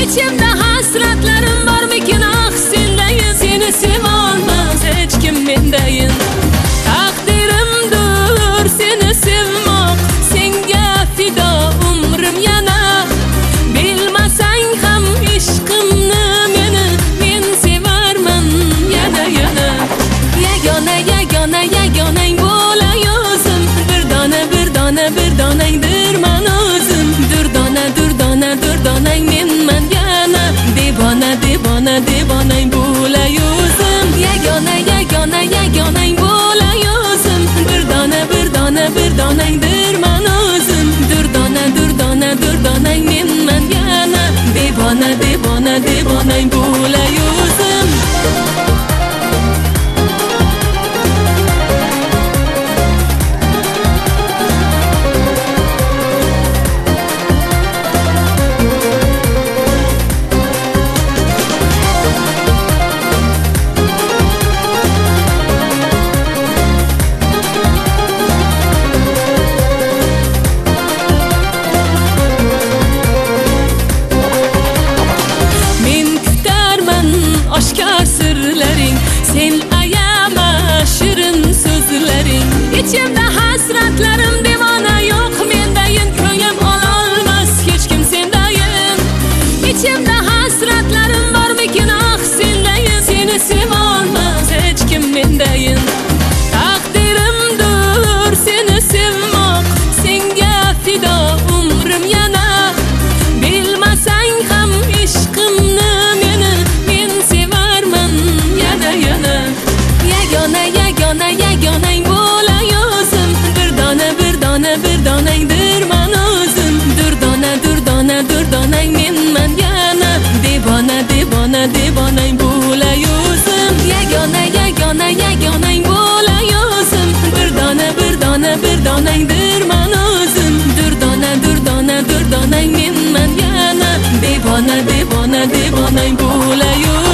İçimde hasratlarım varmikin ah sendeyin. Seni sevolmaz hiç kim mendeyin. Takdirimdir seni sevmek, senga fida umrim yana. Bilmasan ham ishqimni men sevarman yana yana. Yagonang bo'lay o'zim, bir donangdir man o'zim. Durdonang menman yana. Devonang bo'lay o'zim. Yagonang bo'lay o'zim, bir donangdir man o'zim. Durdonang menman yana. Devonang bo'lay o'zim. Aşkar sırların, sen ayama şirin sözlerin. İçimde hasratlarım devana yok mendeyin. Köyüm olmaz hiç kim sendeyin. İçimde hasratlarım varmikin ah sendeyin. Seni sevolmaz hiç kim mendeyin. Takdirimdir seni sevmek, senga fida umrim yana. Bilmasan ham ishqimni men sevarman yana yana. Yagonang bo'lay o'zim, bir donangdir man o'zim. Durdonang menman yana. Devonang bo'lay o'zim. Yagonang bo'lay o'zim, bir donangdir man o'zim. Durdonang menman yana. Devonang bo'lay o'zim.